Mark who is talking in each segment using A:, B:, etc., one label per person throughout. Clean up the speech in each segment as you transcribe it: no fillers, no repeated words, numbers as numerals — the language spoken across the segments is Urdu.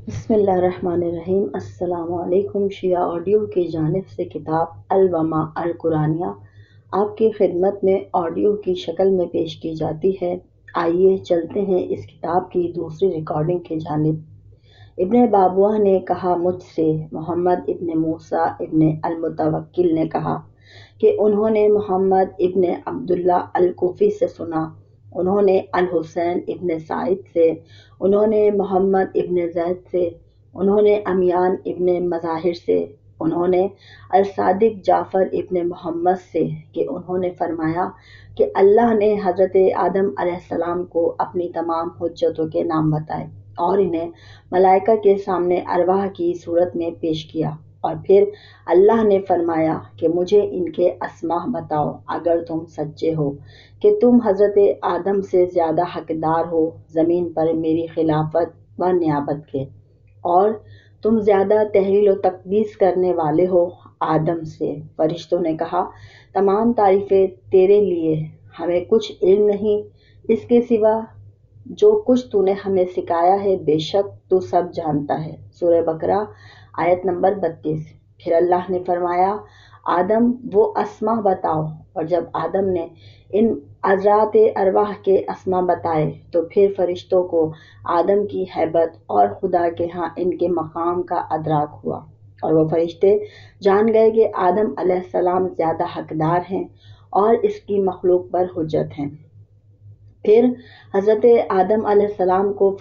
A: بسم اللہ الرحمن الرحیم۔ السلام علیکم۔ شیعہ آڈیو کی جانب سے کتاب الوما القرآنیہ آپ کی خدمت میں آڈیو کی شکل میں پیش کی جاتی ہے۔ آئیے چلتے ہیں اس کتاب کی دوسری ریکارڈنگ کی جانب۔ ابن بابوہ نے کہا مجھ سے، محمد ابن موسیٰ ابن المتوکل نے کہا کہ انہوں نے محمد ابن عبداللہ الکوفی سے سنا، انہوں نے الحسین ابن سعید سے، انہوں نے محمد ابن زید سے، انہوں نے امیان ابن مظاہر سے، انہوں نے الصادق جعفر ابن محمد سے کہ انہوں نے فرمایا کہ اللہ نے حضرت آدم علیہ السلام کو اپنی تمام حجتوں کے نام بتائے اور انہیں ملائکہ کے سامنے ارواح کی صورت میں پیش کیا، اور پھر اللہ نے فرمایا کہ مجھے ان کے اسماء بتاؤ اگر تم سچے ہو کہ تم حضرت آدم سے زیادہ حقدار ہو زمین پر میری خلافت و نیابت کے، اور تم زیادہ تحلیل و تقدیس کرنے والے ہو آدم سے۔ فرشتوں نے کہا تمام تعریفیں تیرے لیے، ہمیں کچھ علم نہیں اس کے سوا جو کچھ تو نے ہمیں سکھایا ہے، بے شک تو سب جانتا ہے۔ سورہ بقرہ آیت نمبر 32۔ پھر اللہ نے فرمایا آدم وہ اسماء بتاؤ، اور جب آدم نے ان حضرات ارواح کے اسماء بتائے تو پھر فرشتوں کو آدم کی ہیبت اور خدا کے ہاں ان کے مقام کا ادراک ہوا، اور وہ فرشتے جان گئے کہ آدم علیہ السلام زیادہ حقدار ہیں اور اس کی مخلوق پر حجت ہیں۔ پھر حضرت آدم علیہ السلام کو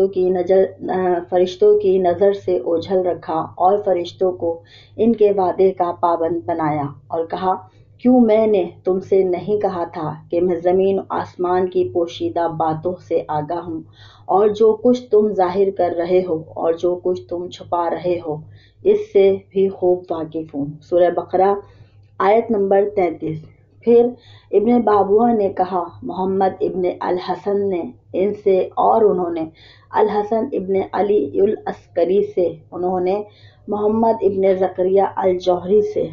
A: فرشتوں کی نظر سے اوجھل رکھا اور فرشتوں کو ان کے وعدے کا پابند بنایا اور کہا کیوں میں نے تم سے نہیں کہا تھا کہ میں زمین و آسمان کی پوشیدہ باتوں سے آگاہ ہوں، اور جو کچھ تم ظاہر کر رہے ہو اور جو کچھ تم چھپا رہے ہو اس سے بھی خوب واقف ہوں۔ سورہ بقرہ آیت نمبر 33۔ پھر ابن بابوہ نے کہا محمد ابن الحسن نے ان سے، اور انہوں نے الحسن ابن علی العسکری سے، انہوں نے محمد ابن زکریہ الجوہری سے،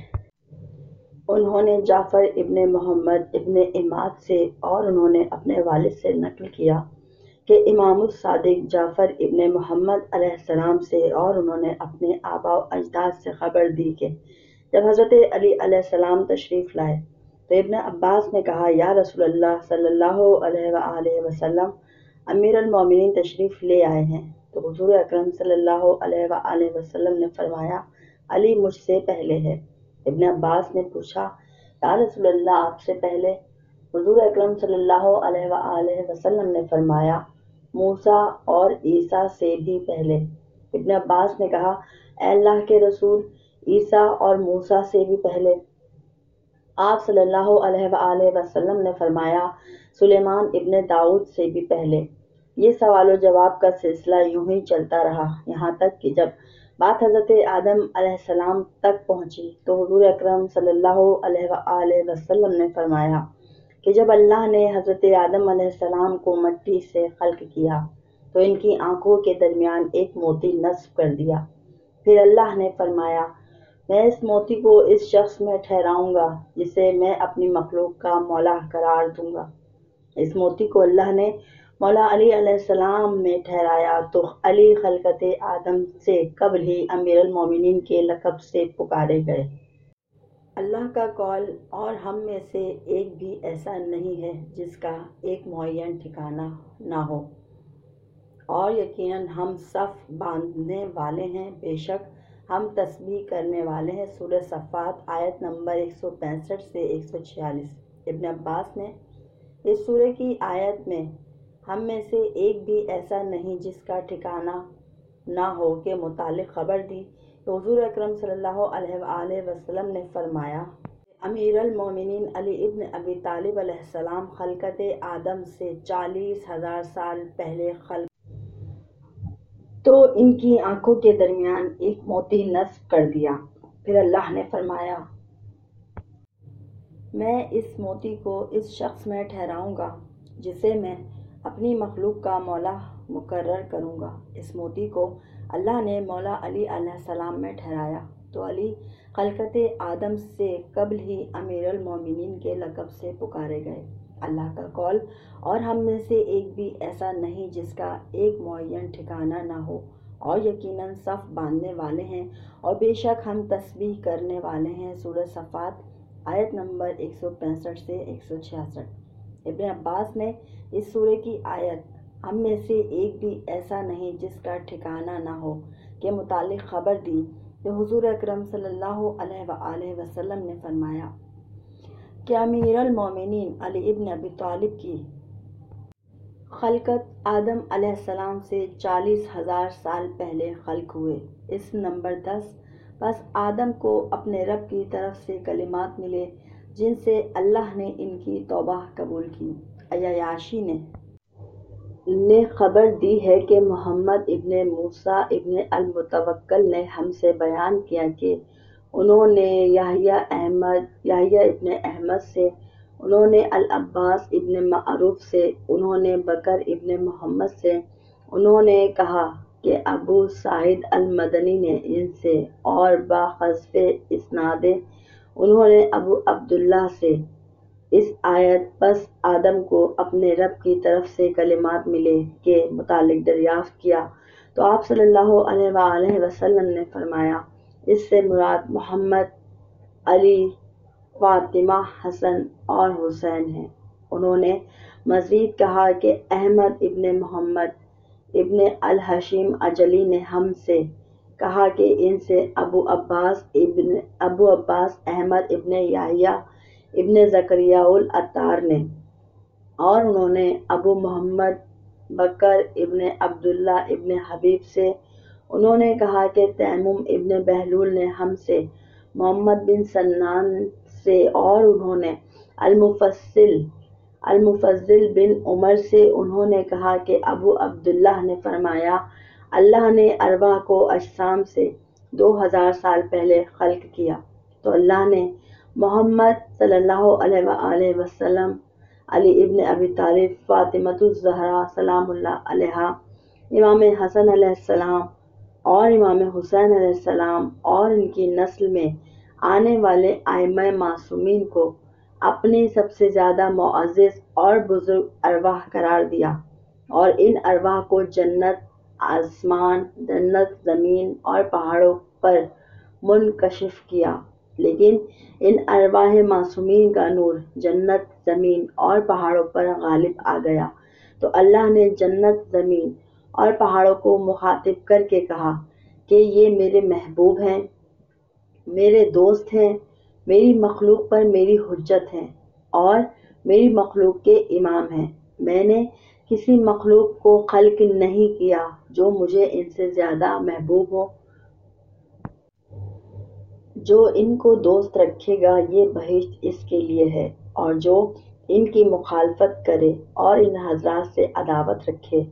A: انہوں نے جعفر ابن محمد ابن عماد سے، اور انہوں نے اپنے والد سے نقل کیا کہ امام الصادق جعفر ابن محمد علیہ السلام سے، اور انہوں نے اپنے آباء و اجداد سے خبر دی کہ جب حضرت علی علیہ السلام تشریف لائے تو ابن عباس نے کہا یا رسول اللہ صلی اللہ علیہ وآلہ وسلم، امیر المومنین تشریف لے آئے ہیں۔ تو حضور اکرم صلی اللہ علیہ وآلہ وسلم نے فرمایا علی مجھ سے پہلے ہے۔ ابن عباس نے پوچھا یا رسول اللہ آپ سے پہلے؟ حضور اکرم صلی اللہ علیہ وآلہ وسلم نے فرمایا موسیٰ اور عیسیٰ سے بھی پہلے۔ ابن عباس نے کہا اے اللہ کے رسول، عیسیٰ اور موسیٰ سے بھی پہلے؟ آپ صلی اللہ علیہ وآلہ وسلم نے فرمایا سلیمان ابن داؤد سے بھی پہلے۔ یہ سوال و جواب کا سلسلہ یوں ہی چلتا رہا، یہاں تک کہ جب بات حضرت آدم علیہ السلام تک پہنچی تو حضور اکرم صلی اللہ علیہ وآلہ وسلم نے فرمایا کہ جب اللہ نے حضرت آدم علیہ السلام کو مٹی سے خلق کیا تو ان کی آنکھوں کے درمیان ایک موتی نصب کر دیا۔ پھر اللہ نے فرمایا میں اس موتی کو اس شخص میں ٹھہراؤں گا جسے میں اپنی مخلوق کا مولا قرار دوں گا۔ اس موتی کو اللہ نے مولا علی علیہ السلام میں ٹھہرایا تو علی خلقت آدم سے قبل ہی امیر المومنین کے لقب سے پکارے گئے۔ اللہ کا قول اور ہم میں سے ایک بھی ایسا نہیں ہے جس کا ایک معین ٹھکانہ نہ ہو، اور یقیناً ہم صف باندھنے والے ہیں، بے شک ہم تسبیح کرنے والے ہیں۔ سورہ صفات آیت نمبر 165 سے 146۔ ابن عباس نے اس سورہ کی آیت میں ہم میں سے ایک بھی ایسا نہیں جس کا ٹھکانہ نہ ہو کے متعلق خبر دی تو حضور اکرم صلی اللہ علیہ وآلہ وسلم نے فرمایا امیر المومنین علی ابن ابی طالب علیہ السلام خلقت آدم سے 40,000 سال پہلے خلق تو ان کی آنکھوں کے درمیان ایک موتی نصب کر دیا۔ پھر اللہ نے فرمایا میں اس موتی کو اس شخص میں ٹھہراؤں گا جسے میں اپنی مخلوق کا مولا مقرر کروں گا۔ اس موتی کو اللہ نے مولا علی علیہ السلام میں ٹھہرایا تو علی خلقت آدم سے قبل ہی امیر المومنین کے لقب سے پکارے گئے۔ اللہ کا قول اور ہم میں سے ایک بھی ایسا نہیں جس کا ایک معین ٹھکانہ نہ ہو، اور یقیناً صف باندھنے والے ہیں اور بے شک ہم تسبیح کرنے والے ہیں۔ سورہ صفات آیت نمبر 165 سے 166۔ ابن عباس نے اس سورہ کی آیت ہم میں سے ایک بھی ایسا نہیں جس کا ٹھکانہ نہ ہو کے متعلق خبر دی کہ حضور اکرم صلی اللہ علیہ وآلہ وسلم نے فرمایا کہ امیر المومنین علی ابن ابی طالب کی خلقت آدم علیہ السلام سے 40,000 سال پہلے خلق ہوئے۔ اس نمبر 10 بس آدم کو اپنے رب کی طرف سے کلمات ملے جن سے اللہ نے ان کی توبہ قبول کی۔ عیاشی نے خبر دی ہے کہ محمد ابن موسیٰ ابن المتوکل نے ہم سے بیان کیا کہ انہوں نے یحییٰ ابن احمد سے، انہوں نے العباس ابن معروف سے، انہوں نے بکر ابن محمد سے، انہوں نے کہا کہ ابو سعید المدنی نے ان سے، اور بحذف اسناد انہوں نے ابو عبداللہ سے۔ اس آیت پس آدم کو اپنے رب کی طرف سے کلمات ملے کے متعلق دریافت کیا تو آپ صلی اللہ علیہ وآلہ وسلم نے فرمایا اس سے مراد محمد، علی، فاطمہ، حسن اور حسین ہیں۔ انہوں نے مزید کہا کہ احمد ابن محمد ابن الحشیم اجلی نے ہم سے کہا کہ ان سے ابو عباس احمد ابن یحییٰ ابن زکریا العطار نے، اور انہوں نے ابو محمد بکر ابن عبداللہ ابن حبیب سے، انہوں نے کہا کہ تیمم ابن بہلول نے ہم سے محمد بن سنان سے، اور انہوں نے المفضل بن عمر سے، انہوں نے کہا کہ ابو عبداللہ نے فرمایا اللہ نے ارواح کو اجسام سے 2000 سال پہلے خلق کیا تو اللہ نے محمد صلی اللہ علیہ وآلہ وسلم، علی ابن ابی طالب، فاطمۃ الزہرا سلام اللہ علیہا، امام حسن علیہ السلام اور امام حسین علیہ السلام اور ان کی نسل میں آنے والے ائمہ معصومین کو اپنی سب سے زیادہ معزز اور بزرگ ارواح قرار دیا، اور ان ارواح کو جنت، آسمان، جنت، زمین اور پہاڑوں پر منکشف کیا، لیکن ان ارواح معصومین کا نور جنت، زمین اور پہاڑوں پر غالب آ گیا تو اللہ نے جنت، زمین اور پہاڑوں کو مخاطب کر کے کہا کہ یہ میرے محبوب ہیں، میرے دوست ہیں، میری مخلوق پر میری حجت ہیں اور میری مخلوق کے امام ہیں۔ میں نے کسی مخلوق کو خلق نہیں کیا جو مجھے ان سے زیادہ محبوب ہو۔ جو ان کو دوست رکھے گا یہ بہشت اس کے لیے ہے، اور جو ان کی مخالفت کرے اور ان حضرات سے عداوت رکھے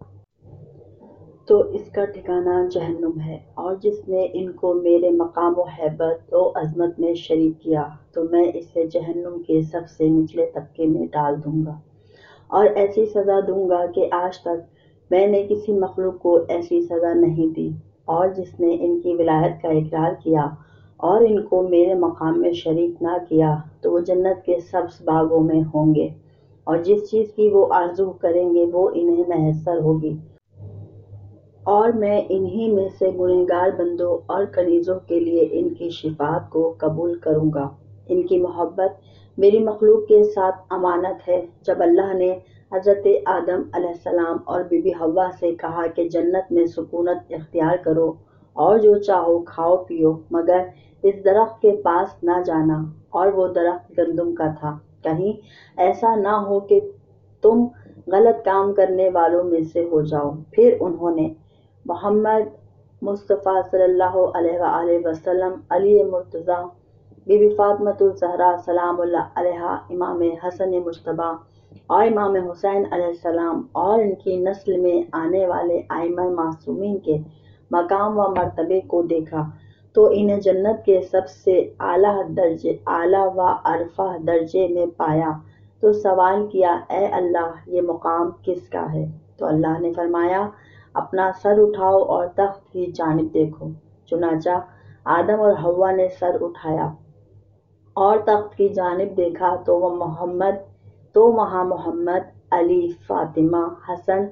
A: تو اس کا ٹھکانہ جہنم ہے، اور جس نے ان کو میرے مقام و ہیبت و عظمت میں شریک کیا تو میں اسے جہنم کے سب سے نچلے طبقے میں ڈال دوں گا، اور ایسی سزا دوں گا کہ آج تک میں نے کسی مخلوق کو ایسی سزا نہیں دی۔ اور جس نے ان کی ولایت کا اقرار کیا اور ان کو میرے مقام میں شریک نہ کیا تو وہ جنت کے سبز باغوں میں ہوں گے، اور جس چیز کی وہ آرزو کریں گے وہ انہیں میسر ہوگی، اور میں انہی میں سے گنہگار بندوں اور کنیزوں کے لیے ان کی شفاعت کو قبول کروں گا۔ ان کی محبت میری مخلوق کے ساتھ امانت ہے۔ جب اللہ نے حضرت آدم علیہ السلام اور بی بی حوا سے کہا کہ جنت میں سکونت اختیار کرو اور جو چاہو کھاؤ پیو مگر اس درخت کے پاس نہ جانا، اور وہ درخت گندم کا تھا، کہیں ایسا نہ ہو کہ تم غلط کام کرنے والوں میں سے ہو جاؤ، پھر انہوں نے محمد مصطفیٰ صلی اللہ علیہ وآلہ وسلم، علی مرتضیٰ، بی بی فاطمۃ الزہرا سلام اللہ علیہا، امام حسن مجتبیٰ اور امام حسین علیہ السلام اور ان کی نسل میں آنے والے ائمہ معصومین کے مقام و مرتبے کو دیکھا تو انہیں جنت کے سب سے اعلیٰ و ارفع درجے میں پایا تو سوال کیا اے اللہ یہ مقام کس کا ہے؟ تو اللہ نے فرمایا اپنا سر اٹھاؤ اور تخت کی جانب دیکھو۔ چنانچہ آدم اور حوا نے سر اٹھایا اور تخت کی جانب دیکھا تو وہاں محمد، علی، فاطمہ، حسن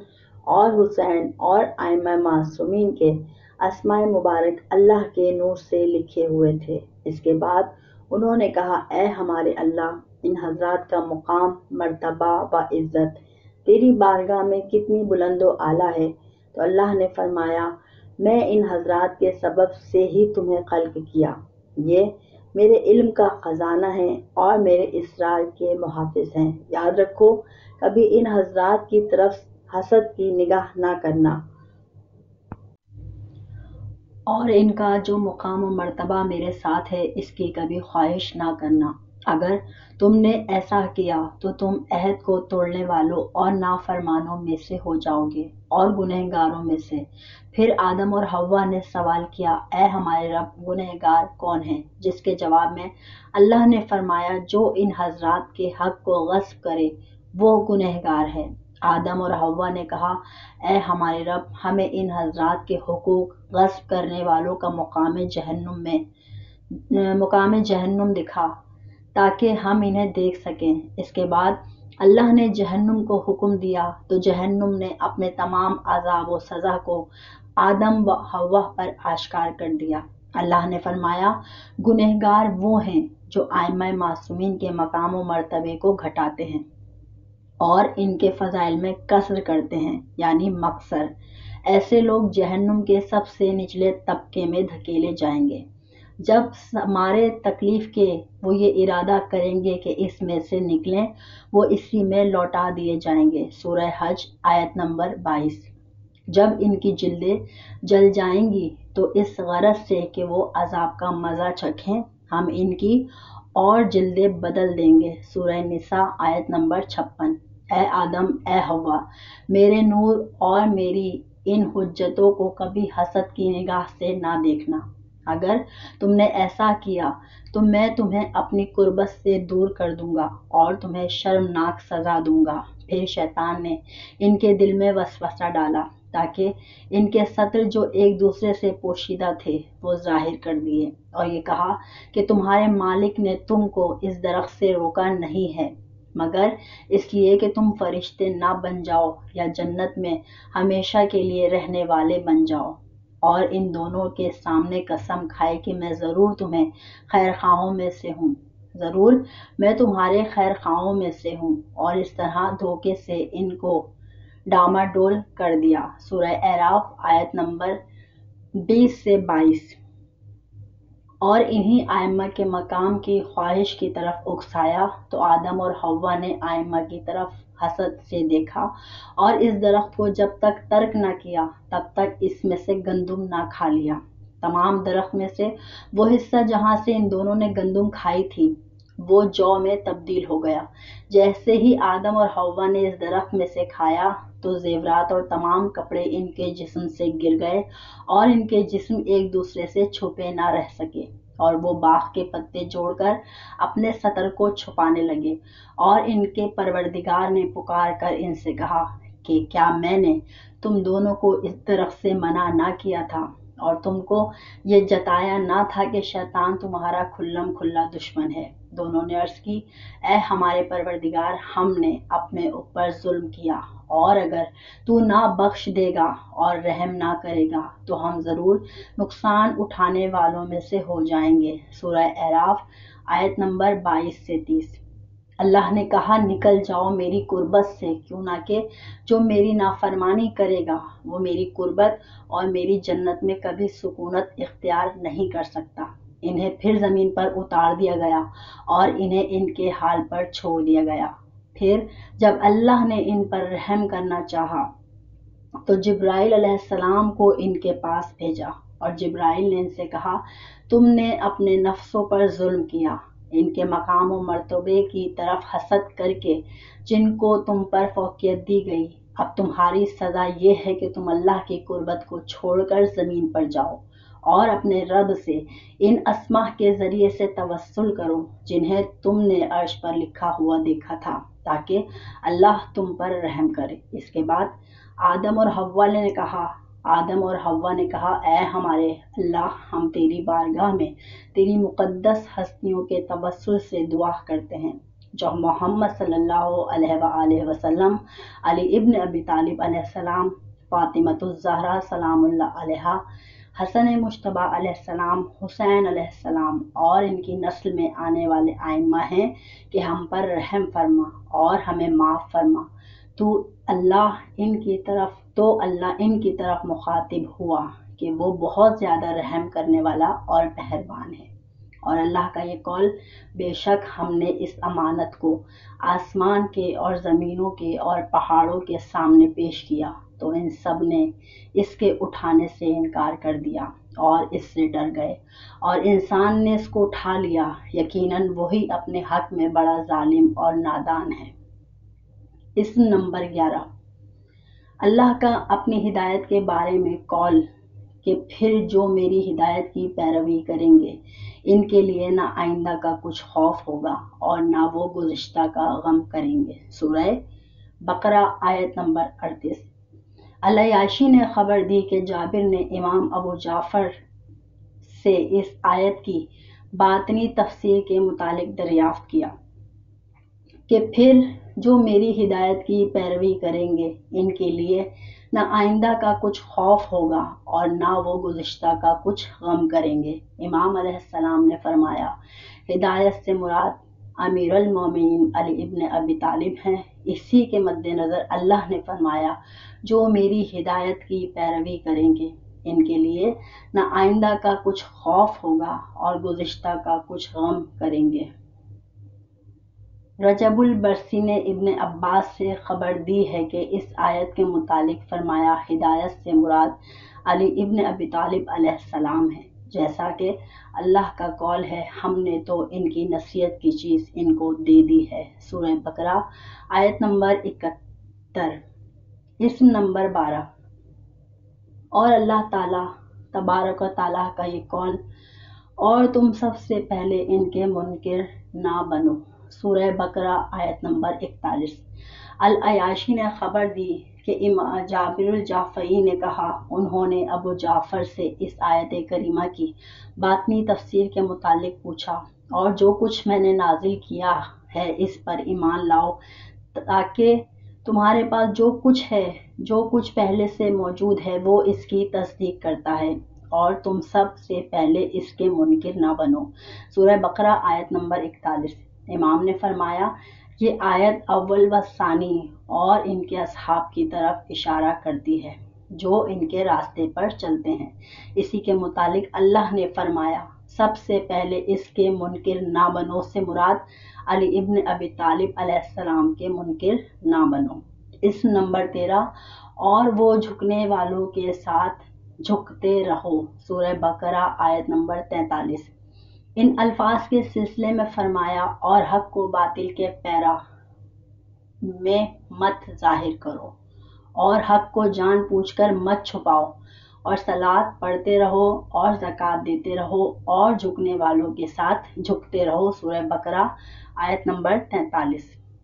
A: اور حسین اور ائمہ معصومین کے اسماء مبارک اللہ کے نور سے لکھے ہوئے تھے۔ اس کے بعد انہوں نے کہا، اے ہمارے اللہ، ان حضرات کا مقام، مرتبہ و عزت تیری بارگاہ میں کتنی بلند و اعلیٰ ہے۔ تو اللہ نے فرمایا، میں ان حضرات کے سبب سے ہی تمہیں خلق کیا، یہ میرے علم کا خزانہ ہیں اور میرے اسرار کے محافظ ہیں۔ یاد رکھو، کبھی ان حضرات کی طرف حسد کی نگاہ نہ کرنا، اور ان کا جو مقام و مرتبہ میرے ساتھ ہے اس کی کبھی خواہش نہ کرنا۔ اگر تم نے ایسا کیا تو تم عہد کو توڑنے والوں اور نافرمانوں میں سے ہو جاؤ گے اور گنہگاروں میں سے۔ پھر آدم اور حوا نے سوال کیا، اے ہمارے رب، گنہگار کون ہے؟ جس کے جواب میں اللہ نے فرمایا، جو ان حضرات کے حق کو غصب کرے وہ گنہگار ہے۔ آدم اور حوا نے کہا، اے ہمارے رب، ہمیں ان حضرات کے حقوق غصب کرنے والوں کا مقام جہنم دکھا تاکہ ہم انہیں دیکھ سکیں۔ اس کے بعد اللہ نے جہنم کو حکم دیا تو جہنم نے اپنے تمام عذاب و سزا کو آدم و حوا پر آشکار کر دیا۔ اللہ نے فرمایا، گنہگار وہ ہیں جو ائمہ معصومین کے مقام و مرتبے کو گھٹاتے ہیں اور ان کے فضائل میں قصر کرتے ہیں، یعنی مقصر۔ ایسے لوگ جہنم کے سب سے نچلے طبقے میں دھکیلے جائیں گے۔ جب مارے تکلیف کے وہ یہ ارادہ کریں گے کہ اس میں سے نکلیں، وہ اسی میں لوٹا دیے جائیں گے۔ سورہ حج آیت نمبر 22۔ جب ان کی جلدیں جل جائیں گی تو اس غرض سے کہ وہ عذاب کا مزہ چکھیں، ہم ان کی اور جلدیں بدل دیں گے۔ سورہ نساء آیت نمبر 56۔ اے آدم، اے حوا، میرے نور اور میری ان حجتوں کو کبھی حسد کی نگاہ سے نہ دیکھنا۔ اگر تم نے ایسا کیا تو میں تمہیں اپنی قربت سے دور کر دوں گا اور تمہیں شرمناک سزا دوں گا۔ پھر شیطان نے ان کے دل میں وسوسہ ڈالا تاکہ ان کے سطر جو ایک دوسرے سے پوشیدہ تھے وہ ظاہر کر دیے، اور یہ کہا کہ تمہارے مالک نے تم کو اس درخت سے روکا نہیں ہے مگر اس لیے کہ تم فرشتے نہ بن جاؤ یا جنت میں ہمیشہ کے لیے رہنے والے بن جاؤ۔ اور ان دونوں کے سامنے قسم کھائے کہ میں ضرور تمہیں خیر خواہوں میں سے ہوں، ضرور میں تمہارے خیر خواہوں میں سے ہوں، اور اس طرح دھوکے سے ان کو ڈاماڈول کر دیا۔ سورہ اعراف آیت نمبر 20 سے 22۔ اور انہی ائمہ کے مقام کی خواہش کی طرف اکسایا تو آدم اور حوا نے ائمہ کی طرف حسد سے دیکھا اور اس درخت کو جب تک ترک نہ کیا تب تک اس میں سے گندم نہ کھا لیا۔ تمام درخت میں سے وہ حصہ جہاں سے ان دونوں نے گندم کھائی تھی وہ جو میں تبدیل ہو گیا۔ جیسے ہی آدم اور حوا نے اس درخت میں سے کھایا تو زیورات اور تمام کپڑے ان کے جسم سے گر گئے اور ان کے جسم ایک دوسرے سے چھپے نہ رہ سکے، اور وہ باغ کے پتے جوڑ کر اپنے سطر کو چھپانے لگے۔ اور ان کے پروردگار نے پکار کر ان سے کہا کہ کیا میں نے تم دونوں کو اس درخت سے منع نہ کیا تھا اور تم کو یہ جتایا نہ تھا کہ شیطان تمہارا کھلم کھلا دشمن ہے؟ دونوں نے عرض کی، اے ہمارے پروردگار، ہم نے اپنے اوپر ظلم کیا، اور اگر تو نہ بخش دے گا اور رحم نہ کرے گا تو ہم ضرور نقصان اٹھانے والوں میں سے ہو جائیں گے۔ سورہ اعراف آیت نمبر 22 سے 30۔ اللہ نے کہا، نکل جاؤ میری قربت سے، کیوں نہ کہ جو میری نافرمانی کرے گا وہ میری قربت اور میری جنت میں کبھی سکونت اختیار نہیں کر سکتا۔ انہیں پھر زمین پر اتار دیا گیا اور انہیں ان کے حال پر چھوڑ دیا گیا۔ پھر جب اللہ نے ان پر رحم کرنا چاہا تو جبرائیل علیہ السلام کو ان کے پاس بھیجا، اور جبرائیل نے ان سے کہا، تم نے اپنے نفسوں پر ظلم کیا، ان کے مقام و مرتبے کی طرف حسد کر کے جن کو تم پر فوقیت دی گئی۔ اب تمہاری سزا یہ ہے کہ تم اللہ کی قربت کو چھوڑ کر زمین پر جاؤ اور اپنے رب سے ان اسماء کے ذریعے سے توسل کرو جنہیں تم نے عرش پر لکھا ہوا دیکھا تھا تاکہ اللہ تم پر رحم کرے۔ اس کے بعد آدم اور حوا نے کہا، اے ہمارے اللہ، ہم تیری بارگاہ میں تیری مقدس ہستیوں کے توسل سے دعا کرتے ہیں جو محمد صلی اللہ علیہ وآلہ وسلم، علی ابن ابی طالب علیہ السلام، فاطمۃ الزہرا سلام اللہ علیہا، حسن مجتبیٰ علیہ السلام، حسین علیہ السلام اور ان کی نسل میں آنے والے ائمہ ہیں کہ ہم پر رحم فرما اور ہمیں معاف فرما۔ تو اللہ ان کی طرف مخاطب ہوا کہ وہ بہت زیادہ رحم کرنے والا اور مہربان ہے۔ اور اللہ کا یہ قول، بے شک ہم نے اس امانت کو آسمان کے اور زمینوں کے اور پہاڑوں کے سامنے پیش کیا تو ان سب نے اس کے اٹھانے سے انکار کر دیا اور اس سے ڈر گئے، اور انسان نے اس کو اٹھا لیا، یقیناً وہی اپنے حق میں بڑا ظالم اور نادان ہے۔ اسم نمبر 11، اللہ کا اپنی ہدایت کے بارے میں قول کہ پھر جو میری ہدایت کی پیروی کریں گے ان کے لیے نہ آئندہ کا کچھ خوف ہوگا اور نہ وہ گزشتہ کا غم کریں گے۔ سورہ بقرہ آیت نمبر 38۔ العیاشی نے خبر دی کہ جابر نے امام ابو جعفر سے اس آیت کی باطنی تفسیر کے متعلق دریافت کیا کہ پھر جو میری ہدایت کی پیروی کریں گے ان کے لیے نہ آئندہ کا کچھ خوف ہوگا اور نہ وہ گزشتہ کا کچھ غم کریں گے۔ امام علیہ السلام نے فرمایا، ہدایت سے مراد امیر المومنین علی ابن ابی طالب ہیں۔ اسی کے مد نظر اللہ نے فرمایا، جو میری ہدایت کی پیروی کریں گے ان کے لیے نہ آئندہ کا کچھ خوف ہوگا اور گزشتہ کا کچھ غم کریں گے۔ رجب البرسی نے ابن عباس سے خبر دی ہے کہ اس آیت کے متعلق فرمایا، ہدایت سے مراد علی ابن ابی طالب علیہ السلام ہے، جیسا کہ اللہ کا قول ہے، ہم نے تو ان کی نصیحت کی چیز ان کو دے دی ہے۔ سورہ بقرہ آیت نمبر 71۔ اسم نمبر 12، اور اللہ تعالیٰ تبارک و تعالیٰ کا یہ قول، اور تم سب سے پہلے ان کے منکر نہ بنو۔ سورہ بقرہ آیت نمبر 41۔ العیاشی نے خبر دی کہ جابر الجعفری نے کہا، انہوں نے ابو جعفر سے اس آیت کریمہ کی باطنی تفسیر کے متعلق پوچھا، اور جو کچھ میں نے نازل کیا ہے اس پر ایمان لاؤ، تاکہ تمہارے پاس جو کچھ ہے، جو کچھ پہلے سے موجود ہے وہ اس کی تصدیق کرتا ہے، اور تم سب سے پہلے اس کے منکر نہ بنو۔ سورہ بقرہ آیت نمبر 41۔ امام نے فرمایا، یہ آیت اول و ثانی اور ان کے اصحاب کی طرف اشارہ کرتی ہے جو ان کے راستے پر چلتے ہیں۔ اسی کے متعلق اللہ نے فرمایا، سب سے پہلے اس کے منکر نہ بنو سے مراد علی ابن ابی طالب علیہ السلام کے منکر نہ بنو۔ اسم نمبر 13، اور وہ جھکنے والوں کے ساتھ جھکتے رہو۔ سورہ بقرہ آیت نمبر 43۔ ان الفاظ کے سلسلے میں فرمایا، اور حق کو باطل کے پیرا میں مت ظاہر کرو، اور حق کو جان بوجھ کر مت چھپاؤ، اور صلاۃ پڑھتے رہو اور زکوٰۃ دیتے رہو اور جھکنے والوں کے ساتھ جھکتے رہو۔ سورہ بقرہ آیت نمبر 43۔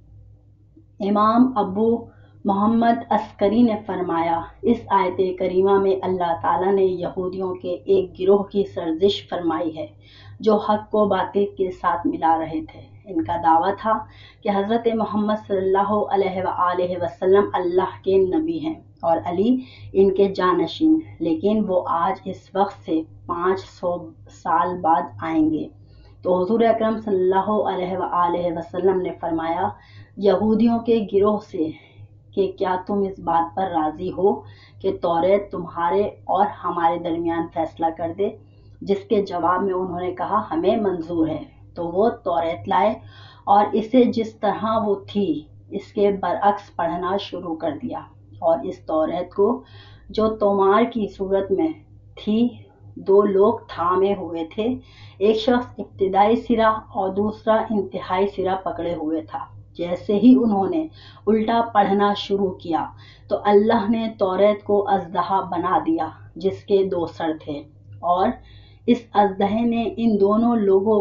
A: امام ابو محمد عسکری نے فرمایا، اس آیت کریمہ میں اللہ تعالیٰ نے یہودیوں کے ایک گروہ کی سرزش فرمائی ہے جو حق کو باطل کے ساتھ ملا رہے تھے۔ ان کا دعویٰ تھا کہ حضرت محمد صلی اللہ علیہ وآلہ وسلم اللہ کے نبی ہیں اور علی ان کے جانشین، لیکن وہ آج اس وقت سے 500 سال بعد آئیں گے۔ تو حضور اکرم صلی اللہ علیہ وآلہ وسلم نے فرمایا یہودیوں کے گروہ سے کہ کیا تم اس بات پر راضی ہو کہ توریت تمہارے اور ہمارے درمیان فیصلہ کر دے؟ جس کے جواب میں انہوں نے کہا ہمیں منظور ہے۔ تو وہ توریت لائے اور اسے جس طرح وہ تھی اس کے برعکس پڑھنا شروع کر دیا، اور اس توریت کو جو تومار کی صورت میں تھی 2 لوگ تھامے ہوئے تھے، ایک شخص ابتدائی سرا اور دوسرا انتہائی سرا پکڑے ہوئے تھا۔ جیسے ہی انہوں نے الٹا پڑھنا شروع کیا تو اللہ نے توریت کو اژدہا بنا دیا جس کے 2 سر تھے، اور اس اژدہے نے ان دونوں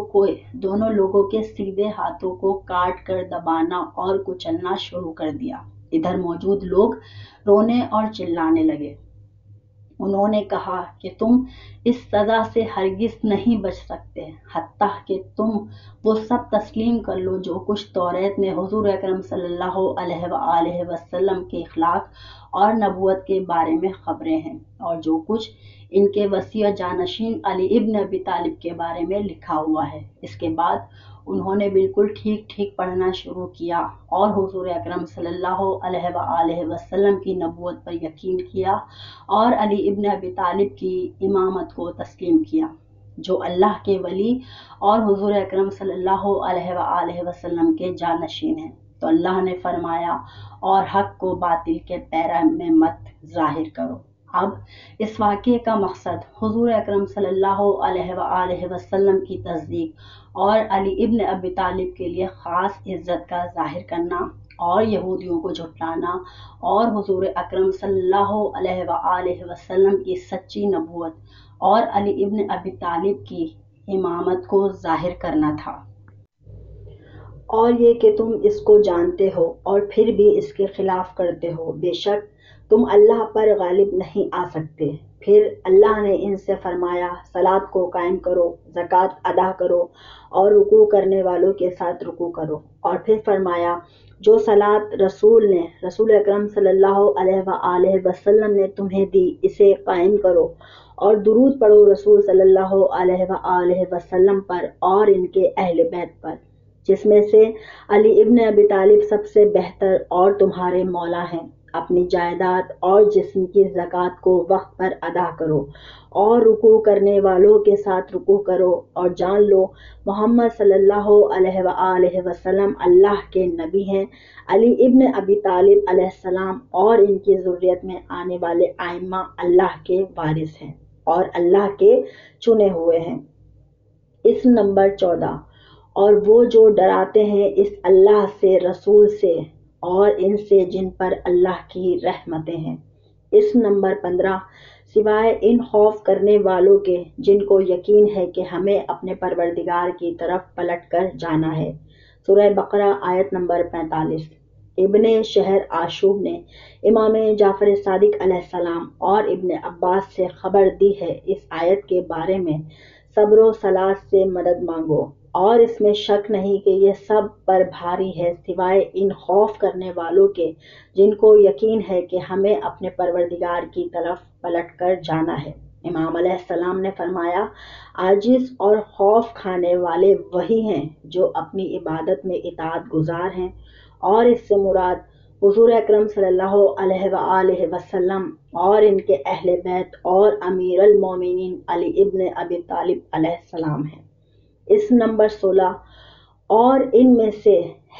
A: لوگوں کے سیدھے ہاتھوں کو کاٹ کر دبانا اور کچلنا شروع کر دیا۔ ادھر موجود لوگ رونے اور چلانے لگے۔ انہوں نے کہا کہ تم اس سزا سے ہرگز نہیں بچ سکتے حتیٰ کہ تم وہ سب تسلیم کر لو جو کچھ توریت میں حضور اکرم صلی اللہ علیہ وآلہ وسلم کے اخلاق اور نبوت کے بارے میں خبریں ہیں اور جو کچھ ان کے وصی و جانشین علی ابن ابی طالب کے بارے میں لکھا ہوا ہے۔ اس کے بعد انہوں نے بالکل ٹھیک ٹھیک پڑھنا شروع کیا اور حضور اکرم صلی اللہ علیہ وآلہ وسلم کی نبوت پر یقین کیا اور علی ابن ابی طالب کی امامت کو تسلیم کیا جو اللہ کے ولی اور حضور اکرم صلی اللہ علیہ وآلہ وسلم کے جانشین ہیں۔ تو اللہ نے فرمایا اور حق کو باطل کے پیرا میں مت ظاہر کرو۔ اب اس واقعے کا مقصد حضور اکرم صلی اللہ علیہ وآلہ وسلم کی تصدیق اور علی ابن ابی طالب کے لیے خاص عزت کا ظاہر کرنا اور یہودیوں کو جھٹلانا اور حضور اکرم صلی اللہ علیہ وآلہ وسلم کی سچی نبوت اور علی ابن ابی طالب کی امامت کو ظاہر کرنا تھا۔ اور یہ کہ تم اس کو جانتے ہو اور پھر بھی اس کے خلاف کرتے ہو، بے شک تم اللہ پر غالب نہیں آ سکتے۔ پھر اللہ نے ان سے فرمایا صلاۃ کو قائم کرو، زکوٰۃ ادا کرو اور رکوع کرنے والوں کے ساتھ رکوع کرو۔ اور پھر فرمایا جو صلاۃ رسول اکرم صلی اللہ علیہ وآلہ وسلم نے تمہیں دی اسے قائم کرو اور درود پڑھو رسول صلی اللہ علیہ وآلہ وسلم پر اور ان کے اہل بیت پر، جس میں سے علی ابن ابی طالب سب سے بہتر اور تمہارے مولا ہیں۔ اپنی جائیداد اور جسم کی زکوٰۃ کو وقت پر ادا کرو اور رکوع کرنے والوں کے ساتھ رکوع کرو اور جان لو محمد صلی اللہ علیہ وآلہ وسلم اللہ کے نبی ہیں۔ علی ابن ابی طالب علیہ السلام اور ان کی ذریت میں آنے والے ائمہ اللہ کے وارث ہیں اور اللہ کے چنے ہوئے ہیں۔ اسم نمبر 14 اور وہ جو ڈراتے ہیں اس اللہ سے، رسول سے اور ان سے جن پر اللہ کی رحمتیں ہیں۔ اسم نمبر 15 سوائے ان خوف کرنے والوں کے جن کو یقین ہے کہ ہمیں اپنے پروردگار کی طرف پلٹ کر جانا ہے۔ سورہ بقرہ آیت نمبر 45۔ ابن شہر آشوب نے امام جعفر صادق علیہ السلام اور ابن عباس سے خبر دی ہے اس آیت کے بارے میں صبر و صلات سے مدد مانگو اور اس میں شک نہیں کہ یہ سب پر بھاری ہے سوائے ان خوف کرنے والوں کے جن کو یقین ہے کہ ہمیں اپنے پروردگار کی طرف پلٹ کر جانا ہے۔ امام علیہ السلام نے فرمایا عاجز اور خوف کھانے والے وہی ہیں جو اپنی عبادت میں اطاعت گزار ہیں، اور اس سے مراد حضور اکرم صلی اللہ علیہ وآلہ وسلم اور ان کے اہل بیت اور امیر المومنین علی ابن ابی طالب علیہ السلام ہے۔ اسم نمبر 16 اور ان میں سے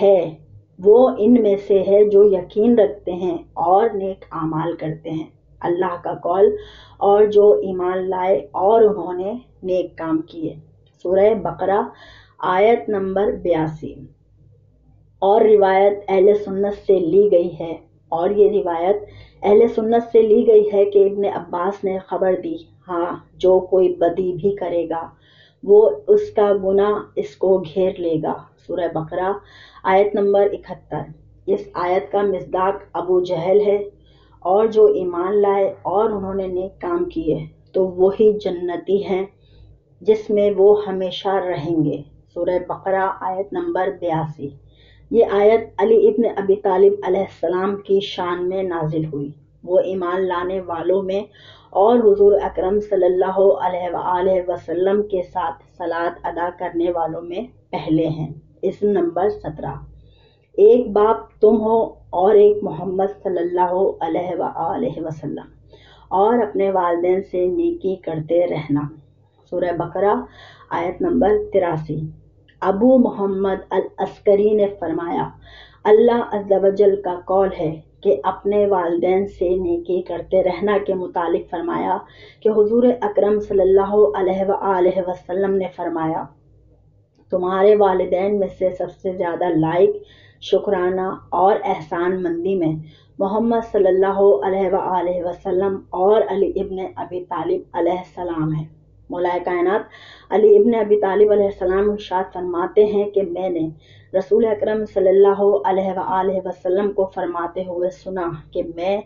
A: ہے جو یقین رکھتے ہیں اور نیک اعمال کرتے ہیں، اللہ کا قول، اور جو ایمان لائے اور انہوں نے نیک کام کیے۔ سورہ بقرہ آیت نمبر 82۔ اور روایت اہل سنت سے لی گئی ہے اور یہ روایت اہل سنت سے لی گئی ہے کہ ابن عباس نے خبر دی، ہاں جو کوئی بدی بھی کرے گا وہ اس کا گناہ اس کو گھیر لے گا۔ سورہ بقرہ آیت نمبر 71۔ اس آیت کا مصداق ابو جہل ہے، اور جو ایمان لائے اور انہوں نے نیک کام کیے تو وہی جنتی ہیں جس میں وہ ہمیشہ رہیں گے۔ سورہ بقرہ آیت نمبر 82۔ یہ آیت علی ابن ابی طالب علیہ السلام کی شان میں نازل ہوئی، وہ ایمان لانے والوں میں اور حضور اکرم صلی اللہ علیہ وآلہ وسلم کے ساتھ صلاۃ ادا کرنے والوں میں پہلے ہیں۔ اسم نمبر 17 ایک باپ تم ہو اور ایک محمد صلی اللہ علیہ وآلہ وسلم، اور اپنے والدین سے نیکی کرتے رہنا۔ سورہ بقرہ آیت نمبر 83۔ ابو محمد العسکری نے فرمایا اللہ عز و جل کا قول ہے کہ اپنے والدین سے نیکی کرتے رہنا کے متعلق فرمایا کہ حضور اکرم صلی اللہ علیہ وآلہ وسلم نے فرمایا تمہارے والدین میں سے سب سے زیادہ لائق شکرانہ اور احسان مندی میں محمد صلی اللہ علیہ وآلہ وسلم اور علی ابن ابی طالب علیہ السلام ہیں۔ مولا کائنات علی ابن ابی طالب علیہ السلام ارشاد فرماتے ہیں کہ میں نے رسول اکرم صلی اللہ علیہ وآلہ وسلم کو فرماتے ہوئے سنا کہ میں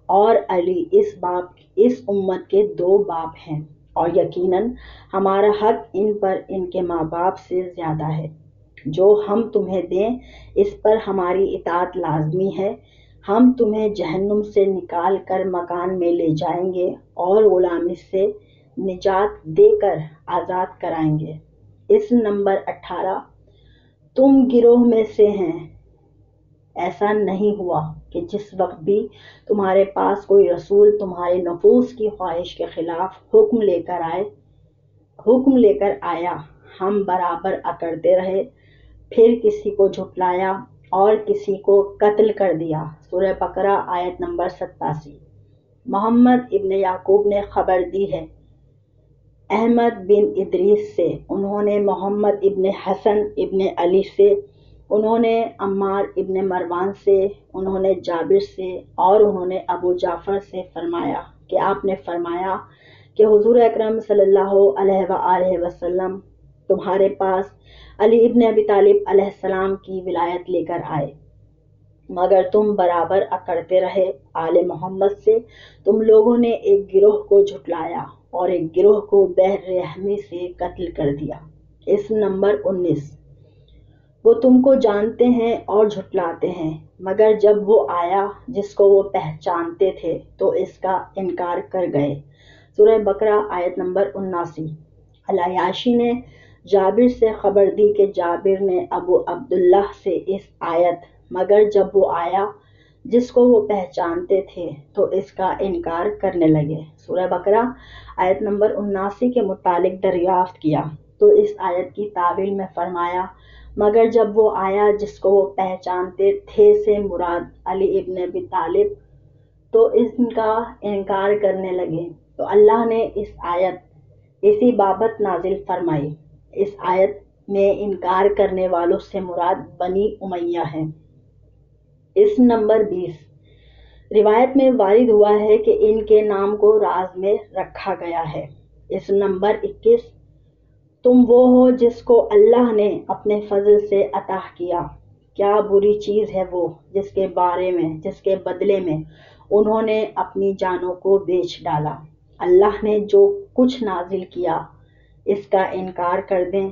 A: اور علی اس امت کے 2 باپ ہیں، اور یقیناً ہمارا حق ان پر ان کے ماں باپ سے زیادہ ہے۔ جو ہم تمہیں دیں اس پر ہماری اطاعت لازمی ہے۔ ہم تمہیں جہنم سے نکال کر مکان میں لے جائیں گے اور غلامی سے نجات دے کر آزاد کرائیں گے۔ اس نمبر 18 تم گروہ میں سے ہیں۔ ایسا نہیں ہوا کہ جس وقت بھی تمہارے پاس کوئی رسول تمہارے نفوس کی خواہش کے خلاف حکم لے کر آیا، ہم برابر اکڑتے رہے، پھر کسی کو جھٹلایا اور کسی کو قتل کر دیا۔ سورہ بقرہ آیت نمبر 87۔ محمد ابن یعقوب نے خبر دی ہے احمد بن ادریس سے، انہوں نے محمد ابن حسن ابن علی سے، انہوں نے عمار ابن مروان سے، انہوں نے جابر سے اور انہوں نے ابو جعفر سے فرمایا کہ آپ نے فرمایا کہ حضور اکرم صلی اللہ علیہ وآلہ وسلم تمہارے پاس علی ابن ابی طالب علیہ السلام کی ولایت لے کر آئے، مگر تم برابر اکڑتے رہے۔ آل محمد سے تم لوگوں نے ایک گروہ کو جھٹلایا اور ایک گروہ کو بے رحمی سے قتل کر دیا۔ اس نمبر 19 وہ تم کو جانتے ہیں اور جھٹلاتے ہیں، مگر جب وہ آیا جس کو وہ پہچانتے تھے تو اس کا انکار کر گئے۔ سورہ بقرہ آیت نمبر 79۔ العیاشی نے جابر سے خبر دی کہ جابر نے ابو عبداللہ سے اس آیت مگر جب وہ آیا جس کو وہ پہچانتے تھے تو اس کا انکار کرنے لگے، سورہ بقرہ آیت نمبر 79 کے متعلق دریافت کیا تو اس آیت کی تاویل میں فرمایا مگر جب وہ آیا جس کو وہ پہچانتے تھے سے مراد علی ابن ابی طالب تو ان کا انکار کرنے لگے، تو اللہ نے اس آیت اسی بابت نازل فرمائی۔ اس آیت میں انکار کرنے والوں سے مراد بنی امیہ ہیں۔ اس نمبر 20 روایت میں وارد ہوا ہے کہ ان کے نام کو راز میں رکھا گیا ہے۔ اس نمبر 21 تم وہ ہو جس کو اللہ نے اپنے فضل سے عطا کیا، کیا بری چیز ہے وہ جس کے بدلے میں انہوں نے اپنی جانوں کو بیچ ڈالا۔ اللہ نے جو کچھ نازل کیا اس کا انکار کر دیں۔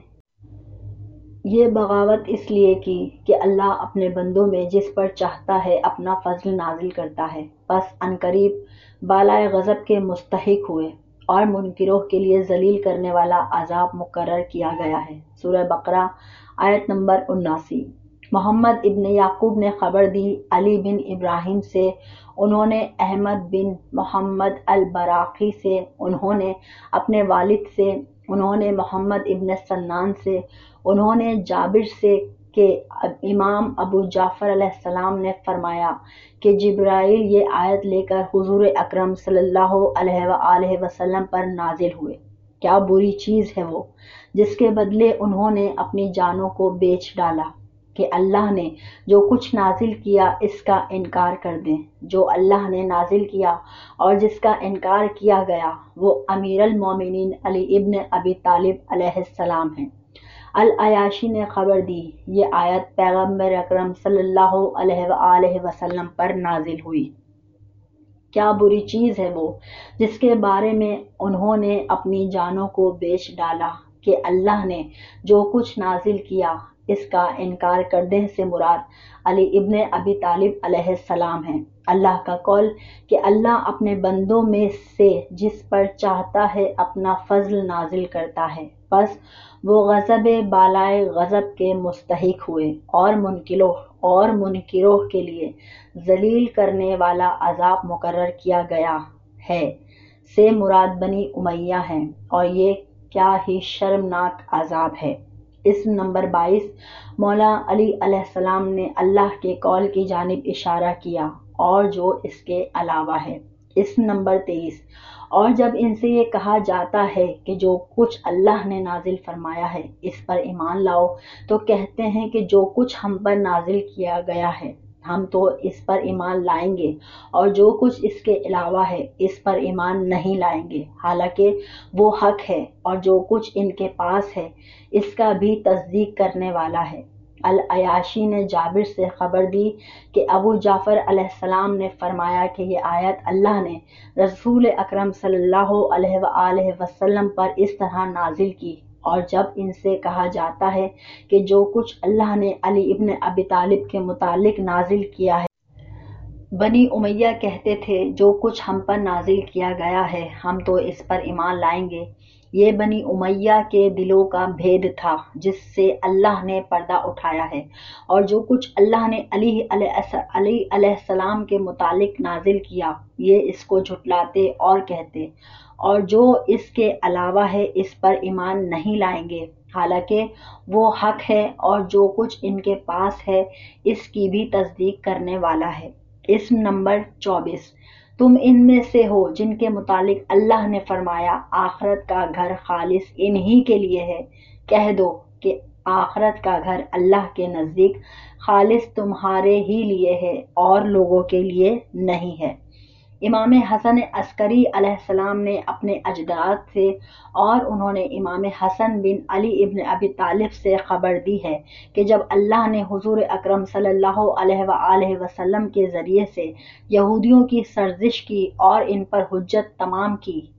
A: یہ بغاوت اس لیے کی کہ اللہ اپنے بندوں میں جس پر چاہتا ہے اپنا فضل نازل کرتا ہے، پس عنقریب بالائے غضب کے مستحق ہوئے اور منکروں کے لیے ذلیل کرنے والا عذاب مقرر کیا گیا ہے۔ سورہ بقرہ آیت نمبر 79۔ محمد ابن یعقوب نے خبر دی علی بن ابراہیم سے، انہوں نے احمد بن محمد البراقی سے، انہوں نے اپنے والد سے، انہوں نے محمد ابن سنان سے، انہوں نے جابر سے کہ امام ابو جعفر علیہ السلام نے فرمایا کہ جبرائیل یہ آیت لے کر حضور اکرم صلی اللہ علیہ وآلہ وسلم پر نازل ہوئے، کیا بری چیز ہے وہ جس کے بدلے انہوں نے اپنی جانوں کو بیچ ڈالا، کہ اللہ نے جو کچھ نازل کیا اس کا انکار کر دیں۔ جو اللہ نے نازل کیا اور جس کا انکار کیا گیا وہ امیر المومنین علی ابن ابی طالب علیہ السلام ہیں۔ العیاشی نے خبر دی یہ آیت پیغمبر اکرم صلی اللہ علیہ وآلہ وسلم پر نازل ہوئی، کیا بری چیز ہے وہ جس کے بارے میں انہوں نے اپنی جانوں کو بیچ ڈالا، کہ اللہ نے جو کچھ نازل کیا اس کا انکار کرنے سے مراد علی ابن ابی طالب علیہ السلام ہیں۔ اللہ کا قول کہ اللہ اپنے بندوں میں سے جس پر چاہتا ہے اپنا فضل نازل کرتا ہے، پس وہ غضب بالائے غضب کے مستحق ہوئے اور منکروں کے لیے ذلیل کرنے والا عذاب مقرر کیا گیا ہے سے مراد بنی امیہ ہیں، اور یہ کیا ہی شرمناک عذاب ہے۔ اس نمبر 22 مولا علی علیہ السلام نے اللہ کے قول کی جانب اشارہ کیا اور جو اس کے علاوہ ہے۔ اس نمبر 23 اور جب ان سے یہ کہا جاتا ہے کہ جو کچھ اللہ نے نازل فرمایا ہے اس پر ایمان لاؤ تو کہتے ہیں کہ جو کچھ ہم پر نازل کیا گیا ہے ہم تو اس پر ایمان لائیں گے، اور جو کچھ اس کے علاوہ ہے اس پر ایمان نہیں لائیں گے، حالانکہ وہ حق ہے اور جو کچھ ان کے پاس ہے اس کا بھی تصدیق کرنے والا ہے۔ العیاشی نے جابر سے خبر دی کہ ابو جعفر علیہ السلام نے فرمایا کہ یہ آیت اللہ نے رسول اکرم صلی اللہ علیہ وآلہ وسلم پر اس طرح نازل کی، اور جب ان سے کہا جاتا ہے کہ جو کچھ اللہ نے علی ابن ابی طالب کے متعلق نازل کیا ہے، بنی امیہ کہتے تھے جو کچھ ہم پر نازل کیا گیا ہے ہم تو اس پر ایمان لائیں گے۔ یہ بنی امیہ کے دلوں کا بھید تھا جس سے اللہ نے پردہ اٹھایا ہے، اور جو کچھ اللہ نے علی علیہ السلام کے متعلق نازل کیا یہ اس کو جھٹلاتے اور کہتے، اور جو اس کے علاوہ ہے اس پر ایمان نہیں لائیں گے، حالانکہ وہ حق ہے اور جو کچھ ان کے پاس ہے اس کی بھی تصدیق کرنے والا ہے۔ اسم نمبر 24۔ تم ان میں سے ہو جن کے متعلق اللہ نے فرمایا آخرت کا گھر خالص انہی کے لیے ہے۔ کہہ دو کہ آخرت کا گھر اللہ کے نزدیک خالص تمہارے ہی لیے ہے اور لوگوں کے لیے نہیں ہے۔ امام حسن عسکری علیہ السلام نے اپنے اجداد سے اور انہوں نے امام حسن بن علی ابن ابی طالب سے خبر دی ہے کہ جب اللہ نے حضور اکرم صلی اللہ علیہ وآلہ وسلم کے ذریعے سے یہودیوں کی سرزش کی اور ان پر حجت تمام کی،